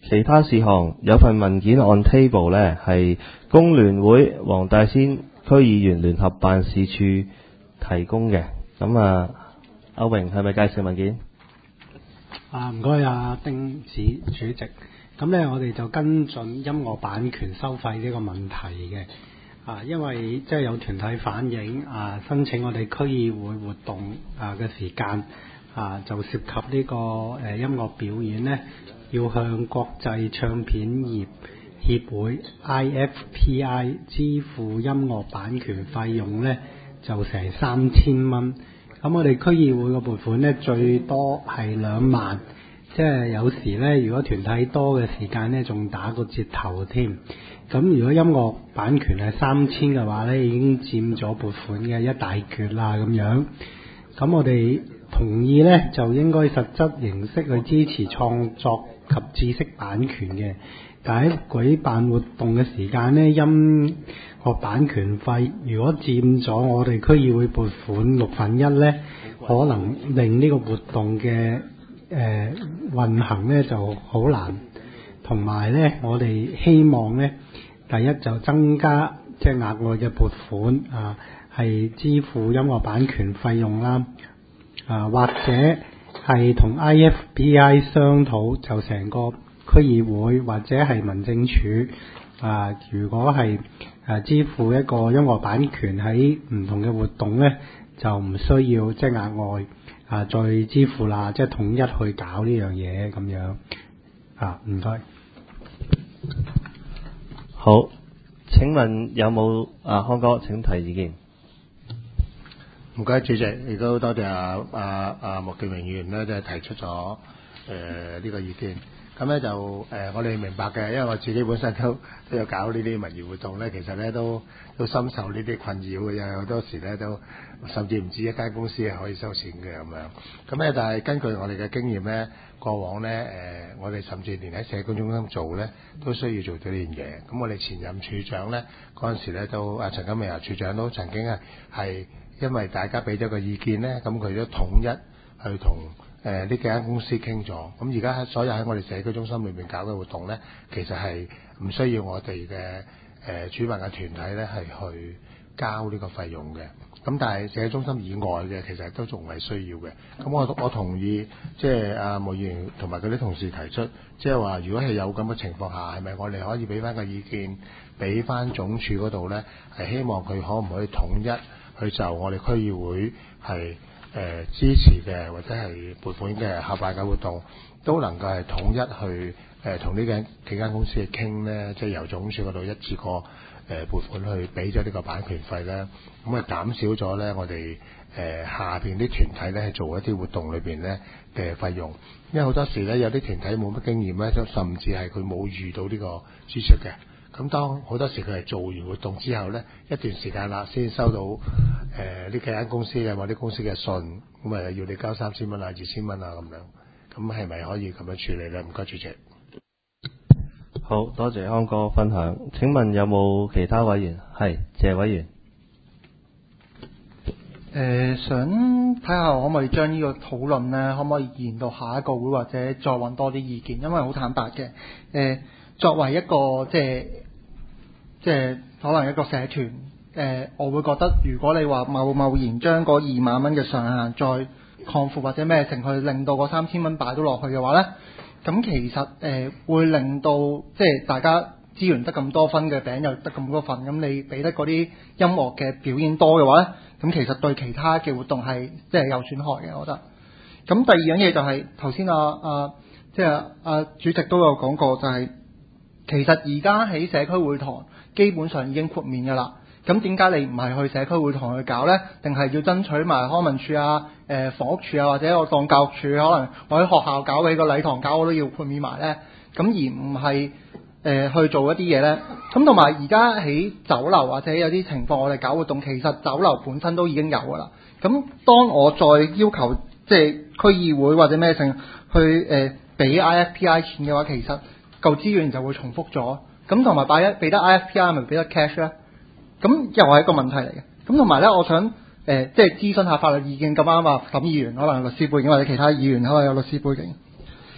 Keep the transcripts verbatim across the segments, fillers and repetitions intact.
其他事項有份文件 on table 呢，係工聯會黃大仙區議員聯合辦事處提供嘅。咁啊，阿榮係咪介紹文件？ 啊，唔該啊，丁子主席。咁呢，我哋就跟進音樂版權收費呢個問題嘅。啊，因為即係有團體反映啊，申請我哋區議會活動啊嘅時間啊，就涉及呢、這個誒、呃、音樂表演呢，要向國際唱片業協會 I F P I 支付音樂版權費用呢，就成三千蚊。咁我哋區議會嘅撥款呢，最多係兩萬，即係有時呢，如果團體多嘅時間呢，仲打個折頭添。咁如果音樂版權係三千嘅話呢，已經佔咗撥款嘅一大橛啦咁樣。咁我哋同意呢，就應該實質形式去支持創作及知識版權嘅。但喺舉辦活動嘅時間呢，音樂版權費如果佔咗我哋區議會撥款六分一呢，可能令呢個活動嘅誒運行呢就好難。同埋呢，我哋希望呢，第一就增加即係額外嘅撥款啊，係支付音樂版權費用啦，啊或者係同 I F P I 商討，就成個區議會或者係民政處啊，如果係誒支付一個音樂版權喺唔同嘅活動呢，就唔需要即係額外啊再支付啦，即係統一去搞呢樣嘢咁樣啊，唔該。 好，請問有冇啊康哥請提意見？ 唔該，主席，亦都多謝阿阿阿莫建榮議員咧，即係提出咗誒呢個意見。咁咧就誒、呃，我哋明白嘅，因為我自己本身都都有搞呢啲文娛活動咧，其實咧都都深受呢啲困擾嘅，有好多時咧都甚至唔止一間公司係可以收錢嘅咁樣。咁咧，但係根據我哋嘅經驗咧，過往咧誒、呃，我哋甚至連喺社區中心做咧，都需要做到呢樣嘢。咁我哋前任處長咧嗰陣時咧都阿陳金明啊處長都曾經係係因為大家俾咗個意見咧，咁佢都統一去同誒呢幾間公司傾咗，咁而家所有喺我哋社區中心裏面搞嘅活動呢，其實係唔需要我哋嘅誒主辦嘅團體呢係去交呢個費用嘅。咁但係社區中心以外嘅，其實都仲係需要嘅。咁我我同意，即係阿毛議員同埋佢啲同事提出，即係話如果係有咁嘅情況下，係咪我哋可以俾翻個意見，俾翻總署嗰度呢？係希望佢可唔可以統一去就我哋區議會係誒、呃、支持嘅或者係撥款嘅合辦嘅活動，都能夠係統一去誒同呢間幾間公司去傾咧，即係由總署嗰度一次過誒撥款去俾咗呢個版權費咧，咁啊減少咗咧我哋誒、呃、下邊啲團體咧做一啲活動裏邊咧嘅費用，因為好多時咧有啲團體冇乜經驗咧，甚至係佢冇遇到呢個支出嘅。咁當好多時佢係做完活動之後呢，一段時間啦，先收到誒呢幾間公司嘅某啲公司嘅信，咁啊要你交三千蚊啊、二千蚊啊咁樣，咁係咪可以咁樣處理呢？唔該，主席。 好多謝康哥分享。請問有冇其他委員？係謝委員。 誒、呃，想睇下可唔可以將呢個討論呢，可唔可以延到下一個會，或者再揾多啲意見？因為好坦白嘅，誒、呃，作為一個即係。即係可能一個社團，誒、呃，我會覺得如果你話貿貿然將嗰二萬蚊嘅上限再擴闊或者咩成去令到嗰三千蚊擺到落去嘅話呢，咁其實誒、呃、會令到即係大家資源得咁多分嘅餅又得咁多份，咁你俾得嗰啲音樂嘅表演多嘅話呢，咁其實對其他嘅活動係即係有損害嘅，我覺得。咁第二樣嘢就係頭先啊啊，即係啊主席都有講過，就係、是、其實而家喺社區會堂基本上已經豁免㗎啦，咁點解你唔係去社區會堂去搞呢？定係要爭取埋康文署啊、誒、呃、房屋署啊，或者我當教育署可能我喺學校搞起個禮堂搞我都要豁免埋呢？咁而唔係誒去做一啲嘢呢？咁同埋而家喺酒樓或者有啲情況，我哋搞活動，其實酒樓本身都已經有㗎啦。咁當我再要求即係區議會或者咩性去誒俾、呃、I F P I 錢嘅話，其實舊資源就會重複咗。咁同埋擺一俾得 I F P I 咪俾得 cash 咧？咁又係一個問題嚟嘅。咁同埋咧，我想誒、呃、即係諮詢下法律意見。咁啱啊，沈議員可能律師背景，或者其他議員可能有律師背景。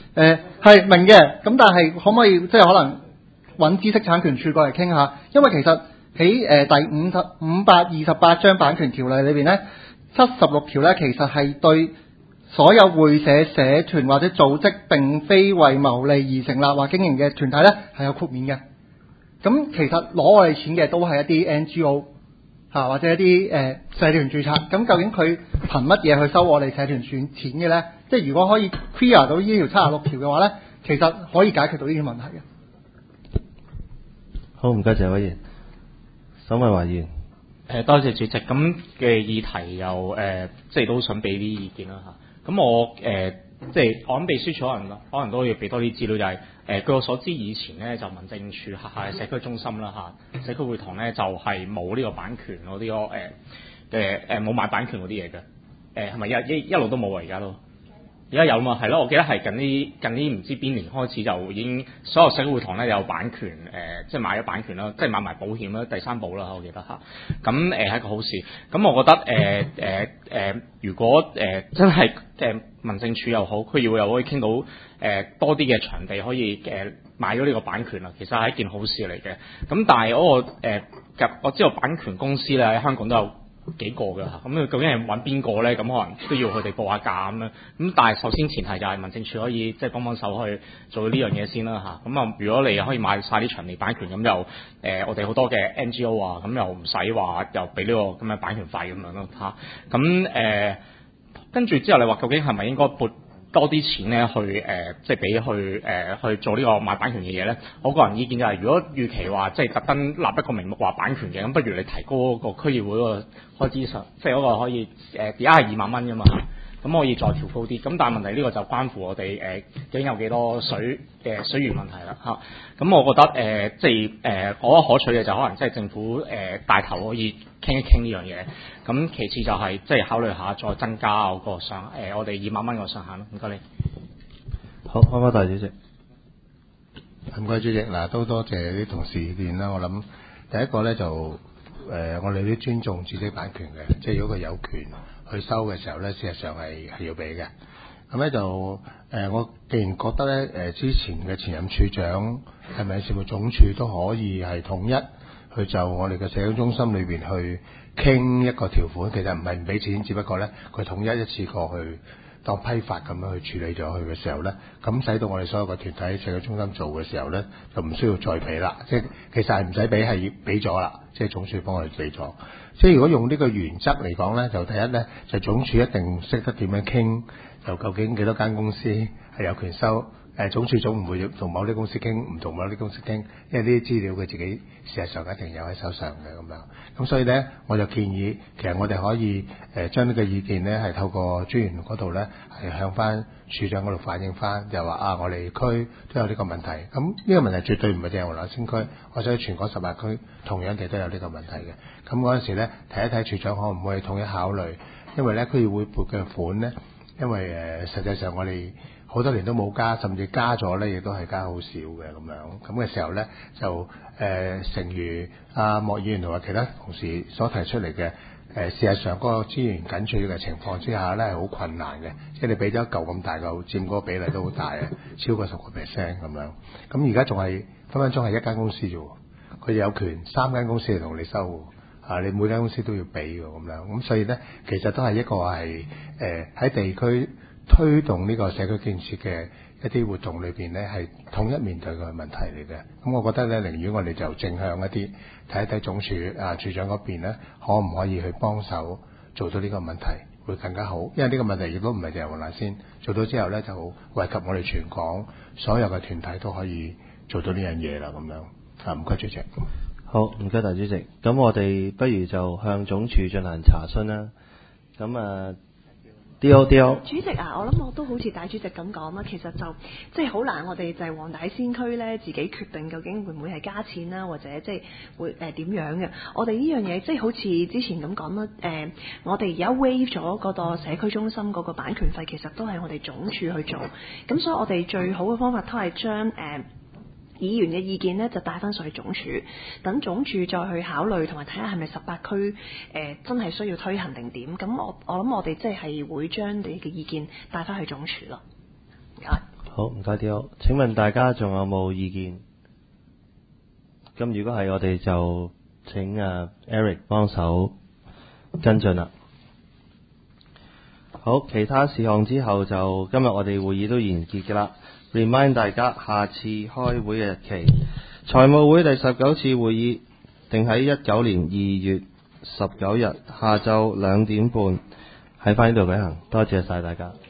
誒係明嘅，咁但係可唔可以即係可能揾知識產權處過嚟傾下？因為其實喺誒、呃、第五十五百二十八章版權條例裏邊咧，七十六條咧其實係對所有會社、社團或者組織並非為牟利而成立或經營嘅團體咧係有豁免嘅。咁其實攞我哋錢嘅都係一啲 N G O 嚇、啊、或者一啲誒、呃、社團註冊。咁究竟佢憑乜嘢去收我哋社團錢錢嘅咧？即係如果可以 clear 到呢條七十六條嘅話咧，其實可以解決到呢啲問題嘅。 好，唔該謝委員。沈慧華議員。 誒多謝主席，咁嘅議題又誒、呃，即係都想俾啲意見啦嚇。咁我誒、呃，即係我諗秘書處可能可能都要俾多啲資料，就係、是、誒、呃、據我所知，以前咧就民政處轄下嘅社區中心啦嚇，社區會堂咧就係冇呢個版權嗰啲咯誒誒誒冇買版權嗰啲嘢嘅，誒係咪一一一路都冇啊？而家都。而家有嘛？係咯，我記得係近呢近呢唔知邊年開始就已經所有社區會堂咧有版權，誒、呃、即係買咗版權啦，即係買埋保險啦，第三保啦，我記得嚇。咁誒係一個好事。咁我覺得誒誒誒，如果誒、呃、真係誒、呃、民政處又好，區議會又可以傾到誒、呃、多啲嘅場地可以誒、呃、買咗呢個版權啦，其實係一件好事嚟嘅。咁但係嗰、那個誒、呃，我知道版權公司咧喺香港都有幾個㗎嚇，咁究竟係揾邊個咧？咁可能都要佢哋報下價咁樣。咁但係首先前提就係民政處可以即係幫幫手去做呢樣嘢先啦嚇。咁啊，如果你可以買晒啲場地版權，咁又誒我哋好多嘅 N G O 啊，咁又唔使話又俾呢個咁嘅版權費咁樣咯嚇。咁誒跟住之後，你話究竟係咪應該撥多啲錢咧去誒、呃，即係俾去誒、呃、去做呢個買版權嘅嘢咧？我個人意見就係、是，如果預期話即係特登立一個名目話版權嘅，咁不如你提高個區議會個開支上，即係嗰個可以誒而家係二萬蚊㗎嘛，咁可以再調高啲。咁但係問題呢個就關乎我哋誒究竟有幾多水嘅、呃、水源問題啦嚇。咁、啊、我覺得誒、呃、即係誒、呃、我覺得可取嘅就可能即係政府誒、呃、帶頭可以傾一傾呢樣嘢。咁其次就係、是、即係考慮下再增加嗰個上誒、呃、我哋二萬蚊個上限咯。唔該你。 好，開返大主席。 唔該主席，嗱都多謝啲同事意見啦。我諗第一個咧就誒、呃，我哋都尊重知識版權嘅，即係如果佢有權去收嘅時候咧，事實上係係要俾嘅。咁咧就誒、呃，我既然覺得咧誒、呃，之前嘅前任處長係咪事務總署都可以係統一去就我哋嘅社區中心裏邊去傾一個條款，其實唔係唔俾錢，只不過咧佢統一一次過去當批發咁樣去處理咗佢嘅時候咧，咁使到我哋所有嘅團體喺社區中心做嘅時候咧，就唔需要再俾啦。即係其實係唔使俾，係俾咗啦。即係總署幫我哋俾咗。即係如果用呢個原則嚟講咧，就第一咧就總署一定識得點樣傾，就究竟幾多間公司係有權收。誒總署總唔會同某啲公司傾，唔同某啲公司傾，因為呢啲資料佢自己事實上一定有喺手上嘅咁樣。咁所以咧，我就建議其實我哋可以誒、呃、將呢個意見咧係透過專員嗰度咧係向翻處長嗰度反映翻，就話啊我哋區都有呢個問題。咁呢個問題絕對唔係淨係黃大仙區，我想全港十八區同樣地都有呢個問題嘅。咁嗰陣時咧睇一睇處長可唔可以統一考慮，因為咧區議會撥嘅款咧，因為誒、呃、實際上我哋好多年都冇加，甚至加咗咧，亦都係加好少嘅咁樣。咁嘅時候咧，就誒、呃，誠如阿莫議員同埋其他同事所提出嚟嘅，誒、呃，事實上嗰個資源緊缺嘅情況之下咧，係好困難嘅。即係你俾咗一嚿咁大嚿，佔嗰個比例都好大嘅，超過十個 percent 咁樣。咁而家仲係分分鐘係一間公司啫喎，佢有權三間公司嚟同你收，啊，你每間公司都要俾㗎咁樣。咁所以咧，其實都係一個係誒喺地區推動呢個社區建設嘅一啲活動裏邊咧，係統一面對嘅問題嚟嘅。咁我覺得咧，寧願我哋就正向一啲，睇一睇總署啊處長嗰邊咧，可唔可以去幫手做到呢個問題，會更加好。因為呢個問題亦都唔係淨係黃大仙做到之後咧，就惠及我哋全港所有嘅團體都可以做到呢樣嘢啦。咁樣啊，唔該主席。 好，唔該大主席。咁我哋不如就向總署進行查詢啦。咁啊。D O D O 主席啊，我諗我都好似大主席咁講啦，其實就即係好難，我哋就係黃大仙區咧自己決定究竟會唔會係加錢啦，或者即係會誒點、呃、樣嘅。我哋呢樣嘢即係好似之前咁講啦，誒、呃，我哋而家 waive 咗嗰個社區中心嗰個版權費，其實都係我哋總署去做。咁所以我哋最好嘅方法都係將誒。呃議員嘅意見咧就帶翻上去總署，等總署再去考慮同埋睇下係咪十八區誒、呃、真係需要推行定點。咁我我諗我哋即係會將你嘅意見帶翻去總署咯。 好，唔該啲好。請問大家仲有冇意見？咁如果係，我哋就請啊 Eric 幫手跟進啦。好，其他事項之後就今日我哋會議都完結嘅啦。Remind 大家下次開會嘅日期，財務會第十九次會議定喺一九年二月十九日下晝兩點半喺返呢度舉行。多謝晒大家。